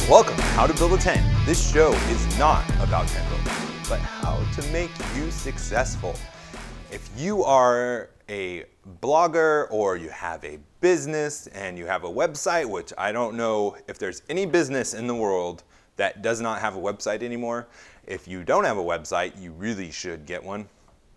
Welcome to How to Build a Tent. This show is not about tent building, but how to make you successful. If you are a blogger or you have a business and you have a website, which I don't know if there's any business in the world that does not have a website anymore. If you don't have a website, you really should get one.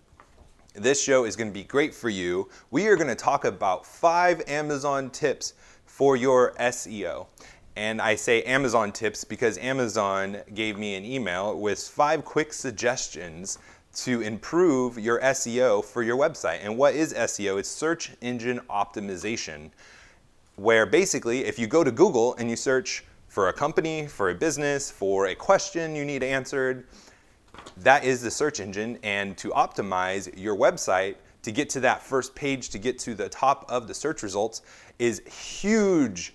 This show is going to be great for you. We are going to talk about 5 Amazon tips for your SEO. And I say Amazon tips because Amazon gave me an email with 5 quick suggestions to improve your SEO for your website. And what is SEO? It's search engine optimization, where basically if you go to Google and you search for a company, for a business, for a question you need answered, that is the search engine. And to optimize your website to get to that first page, to get to the top of the search results is huge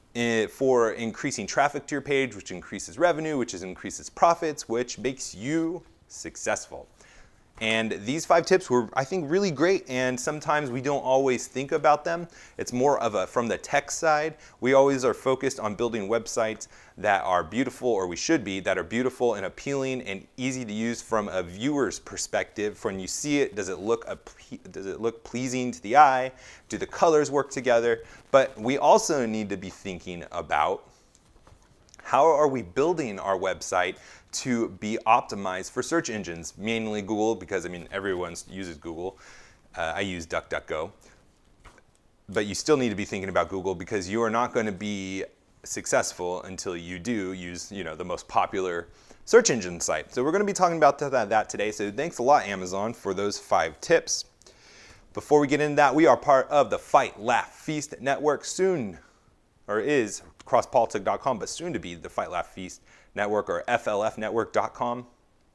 for increasing traffic to your page, which increases revenue, which increases profits, which makes you successful. And these 5 tips were, I think, really great, and sometimes we don't always think about them. It's more of from the tech side. We always are focused on building websites that are beautiful, or we should be, that are beautiful and appealing and easy to use from a viewer's perspective. When you see it, does it look pleasing to the eye? Do the colors work together? But we also need to be thinking about how are we building our website to be optimized for search engines, mainly Google, because everyone uses Google. I use DuckDuckGo. But you still need to be thinking about Google because you are not going to be successful until you do use, the most popular search engine site. So we're going to be talking about that today. So thanks a lot, Amazon, for those 5 tips. Before we get into that, we are part of the Fight, Laugh, Feast Network soon, or is crosspolitic.com, but soon to be the Fight, Laugh, Feast Network, or flfnetwork.com.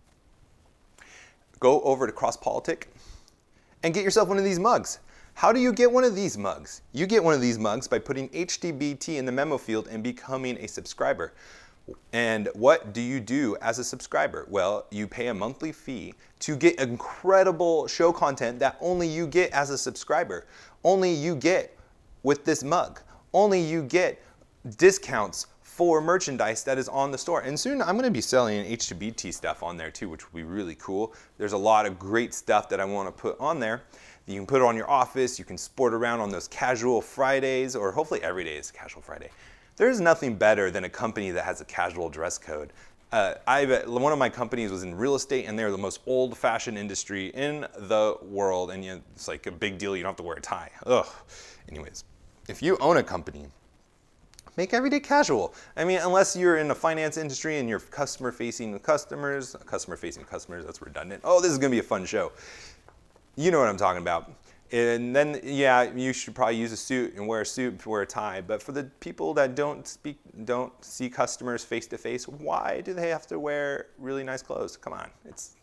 Go over to CrossPolitic and get yourself one of these mugs. How do you get one of these mugs? You get one of these mugs by putting HTBT in the memo field and becoming a subscriber. And what do you do as a subscriber? Well, you pay a monthly fee to get incredible show content that only you get as a subscriber. Only you get with this mug. Only you get discounts for merchandise that is on the store. And soon I'm going to be selling HTBT stuff on there too, which will be really cool. There's a lot of great stuff that I want to put on there. You can put it on your office. You can sport around on those casual Fridays, or hopefully every day is casual Friday. There's nothing better than a company that has a casual dress code. One of my companies was in real estate, and they're the most old-fashioned industry in the world. And it's like a big deal. You don't have to wear a tie. Ugh. Anyways, if you own a company, make every day casual. Unless you're in the finance industry and you're customer-facing customers, that's redundant. Oh, this is going to be a fun show. You know what I'm talking about. And then, you should probably use a suit and wear a suit, wear a tie. But for the people that don't see customers face to face, why do they have to wear really nice clothes? Come on, it's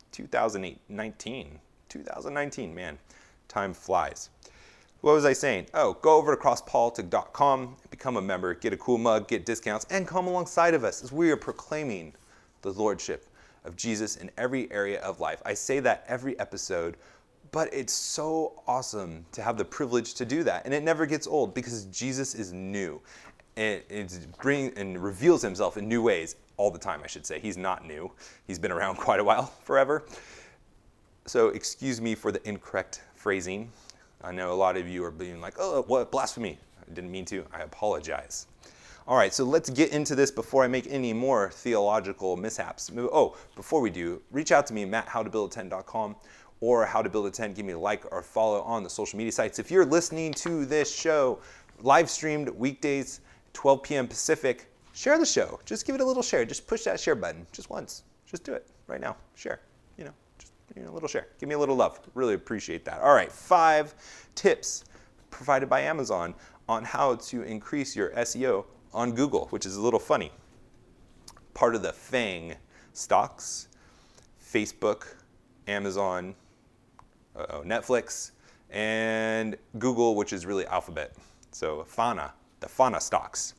2019, man, time flies. What was I saying? Oh, go over to crosspolitic.com, become a member, get a cool mug, get discounts, and come alongside of us as we are proclaiming the lordship of Jesus in every area of life. I say that every episode, but it's so awesome to have the privilege to do that. And it never gets old because Jesus is new. And it reveals himself in new ways all the time, I should say. He's not new. He's been around quite a while, forever. So excuse me for the incorrect phrasing. I know a lot of you are being like, oh, what, blasphemy. I didn't mean to. I apologize. All right, so let's get into this before I make any more theological mishaps. Oh, before we do, reach out to me, matt.howtobuildatent.com, or How to Build a Tent. Give me a like or follow on the social media sites. If you're listening to this show live streamed weekdays, 12 p.m. Pacific, share the show. Just give it a little share. Just push that share button just once. Just do it right now. Share. Just a little share. Give me a little love. Really appreciate that. All right, 5 tips provided by Amazon on how to increase your SEO on Google, which is a little funny. Part of the FANG stocks, Facebook, Amazon, Netflix, and Google, which is really Alphabet. So the FANA stocks.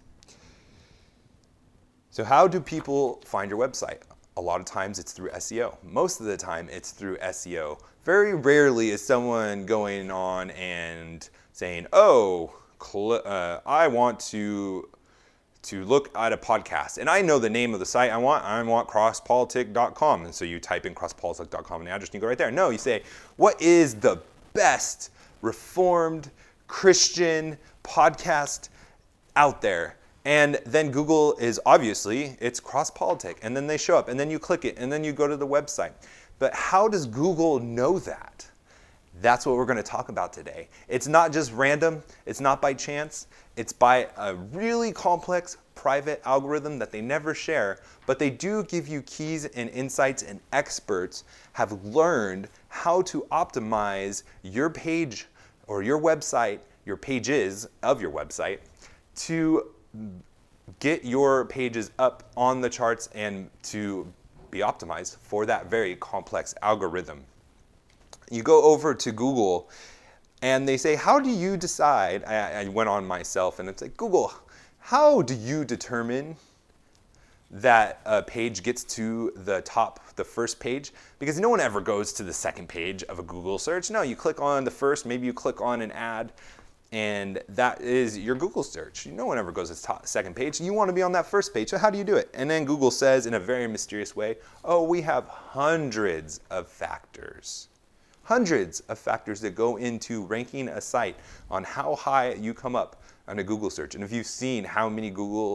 So how do people find your website? A lot of times it's through SEO. Most of the time it's through SEO. Very rarely is someone going on and saying, I want to to look at a podcast, and I know the name of the site I want crosspolitic.com, and so you type in crosspolitic.com and the address and you go right there. No, you say, what is the best Reformed Christian podcast out there? And then Google is obviously, it's CrossPolitic, and then they show up, and then you click it, and then you go to the website. But how does Google know that? That's what we're going to talk about today. It's not just random, it's not by chance, it's by a really complex private algorithm that they never share, but they do give you keys and insights, and experts have learned how to optimize your page or your website, your pages of your website, to get your pages up on the charts and to be optimized for that very complex algorithm. You go over to Google and they say, how do you decide? I went on myself and it's like, Google, how do you determine that a page gets to the top, the first page? Because no one ever goes to the second page of a Google search. No, you click on the first, maybe you click on an ad, and that is your Google search. No one ever goes to the second page. You want to be on that first page, so how do you do it? And then Google says in a very mysterious way, oh, we have hundreds of factors that go into ranking a site on how high you come up on a Google search. And if you've seen how many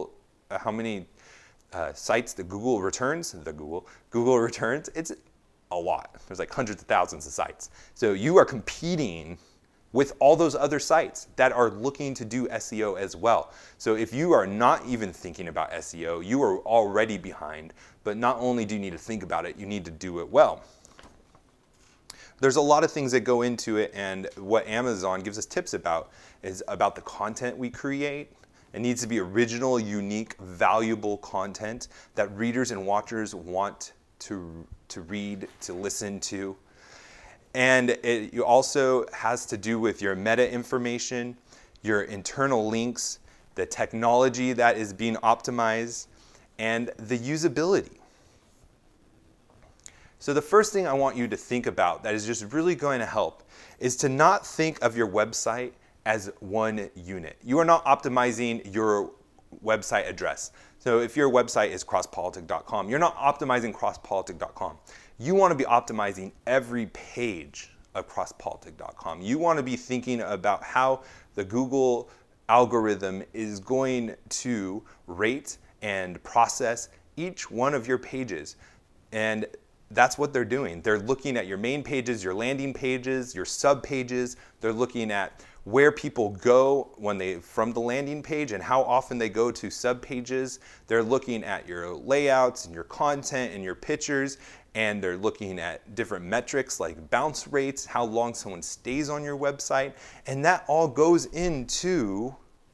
sites that Google returns, it's a lot. There's like hundreds of thousands of sites. So you are competing with all those other sites that are looking to do SEO as well. So if you are not even thinking about SEO, you are already behind. But not only do you need to think about it, you need to do it well. There's a lot of things that go into it, and what Amazon gives us tips about is about the content we create. It needs to be original, unique, valuable content that readers and watchers want to read, to listen to. And it also has to do with your meta information, your internal links, the technology that is being optimized, and the usability. So the first thing I want you to think about that is just really going to help is to not think of your website as one unit. You are not optimizing your website address. So if your website is crosspolitic.com, you're not optimizing crosspolitic.com. You want to be optimizing every page of crosspolitic.com. You want to be thinking about how the Google algorithm is going to rate and process each one of your pages. And that's what they're doing. They're looking at your main pages, your landing pages, your sub pages. They're looking at where people go from the landing page and how often they go to sub pages. They're looking at your layouts and your content and your pictures, and they're looking at different metrics like bounce rates, how long someone stays on your website, and that all goes into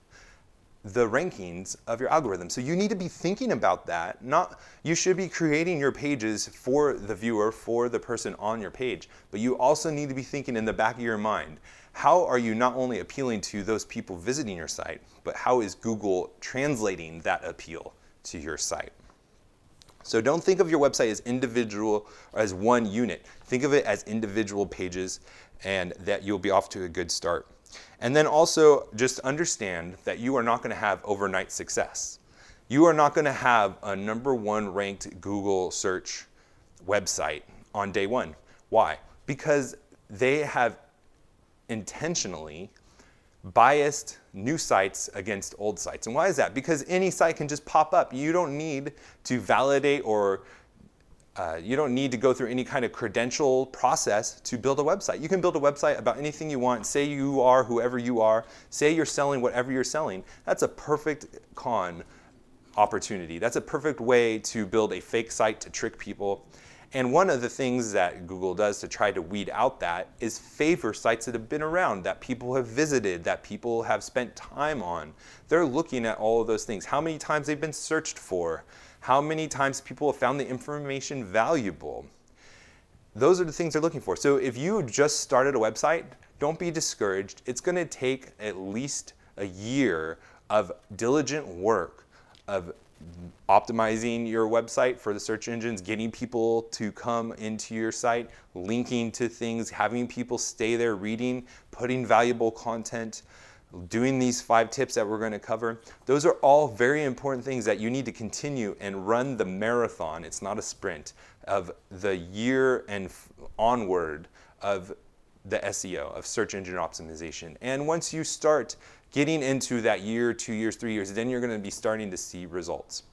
the rankings of your algorithm. So you need to be thinking about that. You should be creating your pages for the viewer, for the person on your page, but you also need to be thinking in the back of your mind, how are you not only appealing to those people visiting your site, but how is Google translating that appeal to your site? So don't think of your website as individual or as one unit. Think of it as individual pages, and that you'll be off to a good start. And then also just understand that you are not going to have overnight success. You are not going to have a #1 ranked Google search website on day one. Why? Because they have intentionally biased new sites against old sites. And why is that? Because any site can just pop up. You don't need to validate or you don't need to go through any kind of credential process to build a website. You can build a website about anything you want. Say you are whoever you are. Say you're selling whatever you're selling. That's a perfect con opportunity. That's a perfect way to build a fake site to trick people. And one of the things that Google does to try to weed out that is favor sites that have been around, that people have visited, that people have spent time on. They're looking at all of those things. How many times they've been searched for. How many times people have found the information valuable. Those are the things they're looking for. So if you just started a website, don't be discouraged. It's going to take at least a year of diligent work of optimizing your website for the search engines, getting people to come into your site, linking to things, having people stay there reading, putting valuable content, doing these 5 tips that we're going to cover, those are all very important things that you need to continue and run the marathon. It's not a sprint of the year and onward of the SEO, of search engine optimization. And once you start getting into that year, 2 years, 3 years, then you're going to be starting to see results.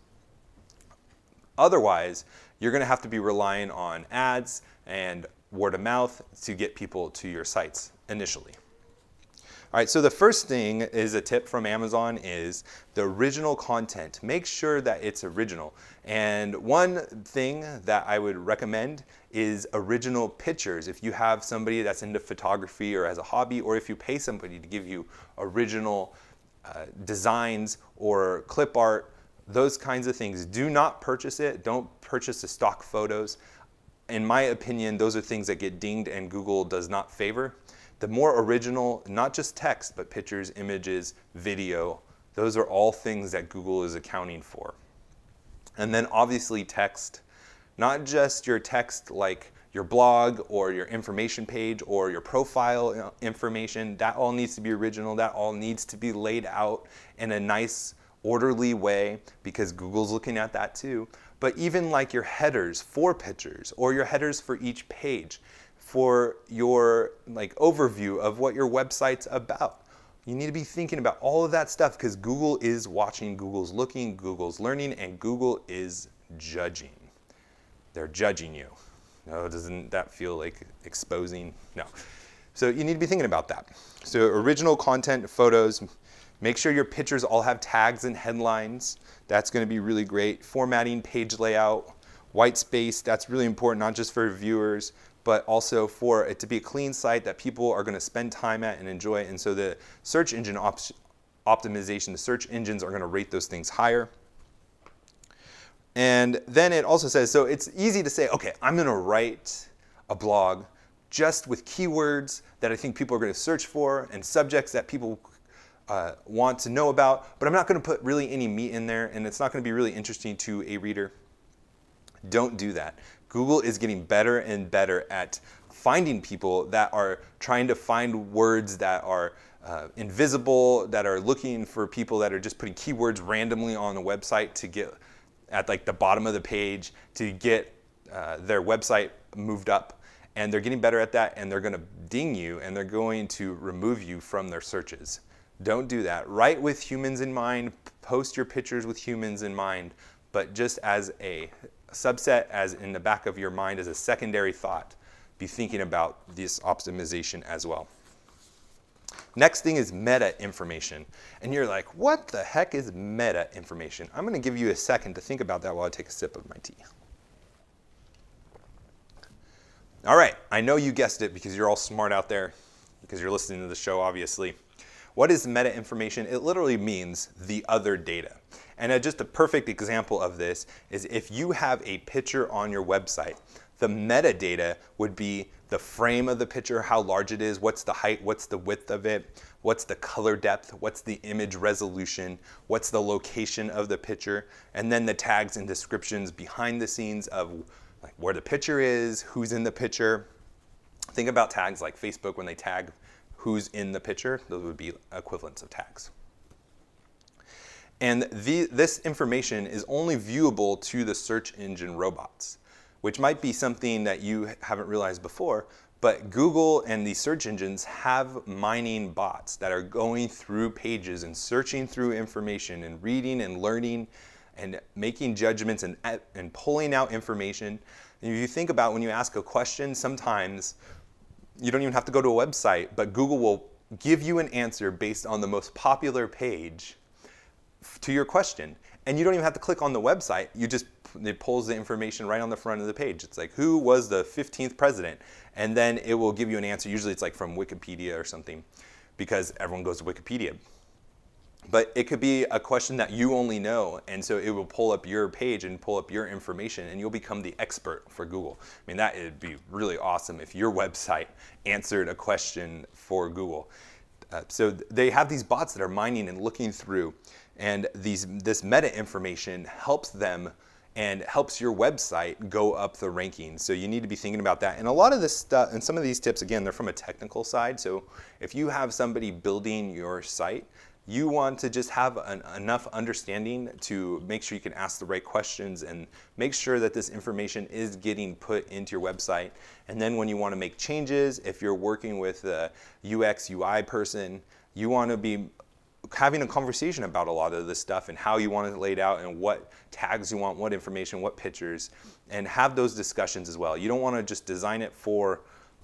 Otherwise, you're going to have to be relying on ads and word of mouth to get people to your sites initially. All right, so the first thing is a tip from Amazon is the original content. Make sure that it's original. And one thing that I would recommend is original pictures. If you have somebody that's into photography or has a hobby, or if you pay somebody to give you original designs or clip art, those kinds of things, do not purchase it. Don't purchase the stock photos. In my opinion, those are things that get dinged and Google does not favor. The more original, not just text, but pictures, images, video, those are all things that Google is accounting for. And then obviously text, not just your text like your blog or your information page or your profile information, that all needs to be original, that all needs to be laid out in a nice, orderly way because Google's looking at that too. But even like your headers for pictures or your headers for each page, for your like overview of what your website's about. You need to be thinking about all of that stuff because Google is watching, Google's looking, Google's learning, and Google is judging. They're judging you. No, doesn't that feel like exposing? No. So you need to be thinking about that. So original content, photos, make sure your pictures all have tags and headlines. That's going to be really great. Formatting, page layout, white space, that's really important, not just for viewers, but also for it to be a clean site that people are going to spend time at and enjoy. And so the search engine optimization, the search engines are going to rate those things higher. And then it also says, so it's easy to say, okay, I'm going to write a blog just with keywords that I think people are going to search for and subjects that people want to know about, but I'm not going to put really any meat in there, and it's not going to be really interesting to a reader. Don't do that. Google is getting better and better at finding people that are trying to find words that are invisible, that are looking for people that are just putting keywords randomly on the website to get at like the bottom of the page to get their website moved up. And they're getting better at that, and they're going to ding you, and they're going to remove you from their searches. Don't do that. Write with humans in mind, post your pictures with humans in mind, but just as a subset, as in the back of your mind, as a secondary thought, be thinking about this optimization as well. Next thing is meta information. And you're like, what the heck is meta information? I'm going to give you a second to think about that while I take a sip of my tea. All right, I know you guessed it because you're all smart out there, because you're listening to the show, obviously. What is meta information? It literally means the other data. And just a perfect example of this is if you have a picture on your website, the metadata would be the frame of the picture, how large it is, what's the height, what's the width of it, what's the color depth, what's the image resolution, what's the location of the picture, and then the tags and descriptions behind the scenes of like where the picture is, who's in the picture. Think about tags like Facebook when they tag who's in the picture. Those would be equivalents of tags. And this information is only viewable to the search engine robots, which might be something that you haven't realized before, but Google and the search engines have mining bots that are going through pages and searching through information and reading and learning and making judgments and pulling out information. And if you think about when you ask a question, sometimes you don't even have to go to a website, but Google will give you an answer based on the most popular page to your question. And you don't even have to click on the website. It pulls the information right on the front of the page. It's like, who was the 15th president? And then it will give you an answer. Usually it's like from Wikipedia or something, because everyone goes to Wikipedia. But it could be a question that you only know, and so it will pull up your page and pull up your information, and you'll become the expert for Google. I mean, that would be really awesome if your website answered a question for Google. So they have these bots that are mining and looking through, and this meta information helps them and helps your website go up the rankings. So you need to be thinking about that. And a lot of this stuff, and some of these tips, again, they're from a technical side. So if you have somebody building your site, you want to just have enough understanding to make sure you can ask the right questions and make sure that this information is getting put into your website. And then when you want to make changes, if you're working with a UX, UI person, you want to be having a conversation about a lot of this stuff and how you want it laid out and what tags you want, what information, what pictures, and have those discussions as well. You don't want to just design it for,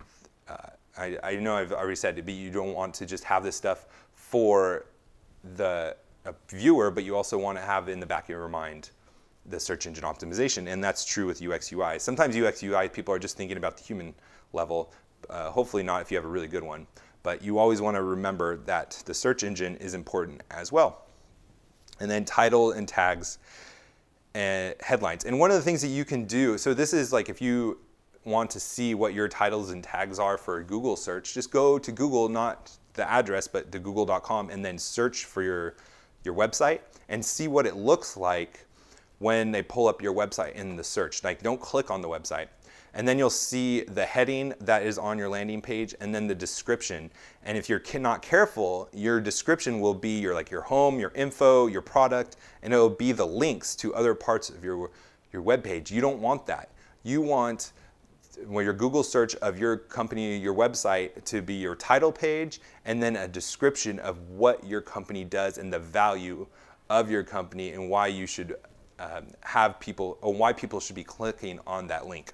I know I've already said it, but you don't want to just have this stuff for the viewer, but you also want to have in the back of your mind the search engine optimization, and that's true with UX UI. Sometimes UX UI people are just thinking about the human level, hopefully not if you have a really good one, but you always want to remember that the search engine is important as well. And then title and tags and headlines. And one of the things that you can do, so this is like if you want to see what your titles and tags are for a Google search, just go to Google, not the address, but to google.com, and then search for your website and see what it looks like when they pull up your website in the search. Like, don't click on the website. And then you'll see the heading that is on your landing page and then the description. And if you're not careful, your description will be your home, your info, your product, and it'll be the links to other parts of your web page. You don't want that. You want your Google search of your company, your website, to be your title page and then a description of what your company does and the value of your company and why you should have people, or why people should be clicking on that link.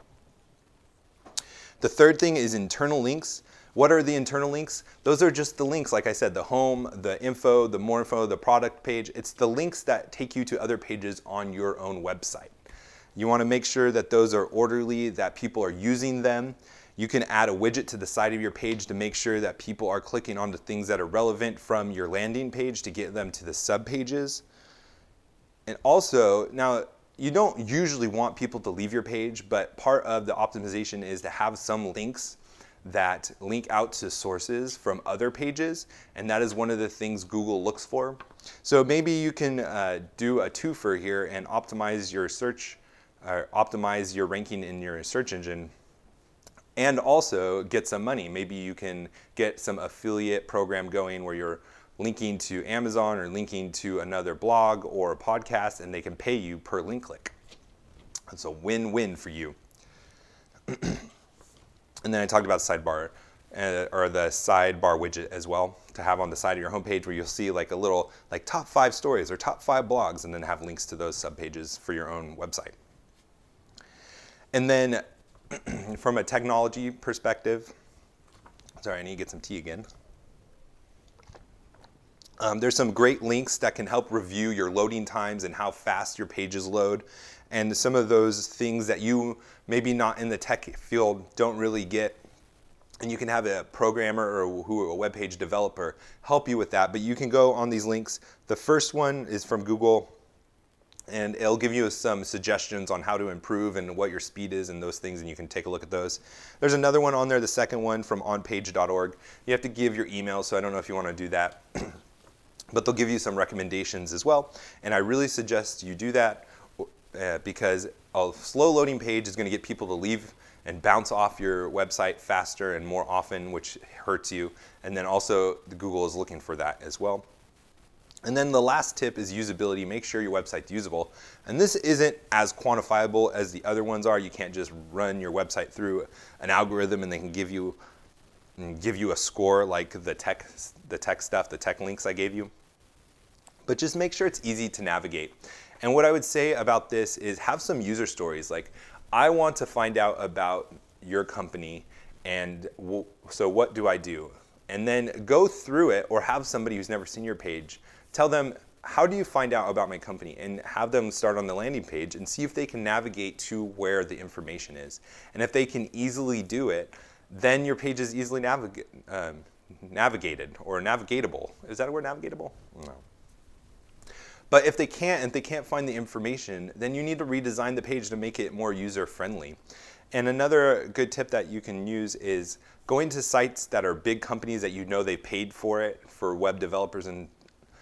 The third thing is internal links. What are the internal links? Those are just the links, like I said, the home, the info, the more info, the product page. It's the links that take you to other pages on your own website. You want to make sure that those are orderly, that people are using them. You can add a widget to the side of your page to make sure that people are clicking onto things that are relevant from your landing page to get them to the sub pages. And also, now you don't usually want people to leave your page, but part of the optimization is to have some links that link out to sources from other pages, and that is one of the things Google looks for. So maybe you can do a twofer here and optimize your search, or optimize your ranking in your search engine, and also get some money. Maybe you can get some affiliate program going where you're linking to Amazon or linking to another blog or a podcast, and they can pay you per link click. It's a win-win for you. And then I talked about sidebar, or the sidebar widget as well, to have on the side of your homepage where you'll see like a little like top 5 stories or top 5 blogs, and then have links to those subpages for your own website. And then from a technology perspective, sorry, I need to get some tea again. There's some great links that can help review your loading times and how fast your pages load. And some of those things that you maybe not in the tech field don't really get. And you can have a programmer or a web page developer help you with that. But you can go on these links. The first one is from Google, and it'll give you some suggestions on how to improve and what your speed is and those things, and you can take a look at those. There's another one on there, the second one from onpage.org. You have to give your email, so I don't know if you want to do that. But they'll give you some recommendations as well. And I really suggest you do that because a slow loading page is going to get people to leave and bounce off your website faster and more often, which hurts you. And then also Google is looking for that as well. And then the last tip is usability. Make sure your website's usable. And this isn't as quantifiable as the other ones are. You can't just run your website through an algorithm and they can give you a score like the tech stuff, the tech links I gave you. But just make sure it's easy to navigate. And what I would say about this is have some user stories. Like, I want to find out about your company, and so what do I do? And then go through it, or have somebody who's never seen your page tell them, how do you find out about my company? And have them start on the landing page and see if they can navigate to where the information is. And if they can easily do it, then your page is easily navigated or navigatable. Is that a word, navigatable? No. But if they can't find the information, then you need to redesign the page to make it more user-friendly. And another good tip that you can use is going to sites that are big companies that you know they paid for it, for web developers and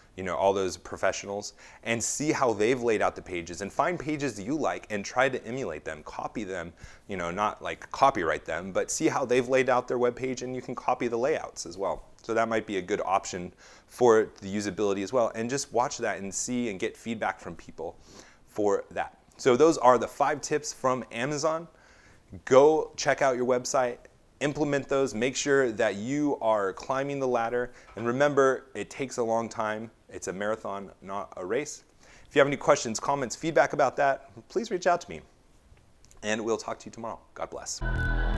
all those professionals, and see how they've laid out the pages, and find pages that you like and try to emulate them, copy them, not like copyright them, but see how they've laid out their web page, and you can copy the layouts as well. So that might be a good option for the usability as well. And just watch that and see and get feedback from people for that. So those are the 5 tips from Amazon. Go check out your website, implement those, make sure that you are climbing the ladder. And remember, it takes a long time. It's a marathon, not a race. If you have any questions, comments, feedback about that, please reach out to me. And we'll talk to you tomorrow. God bless.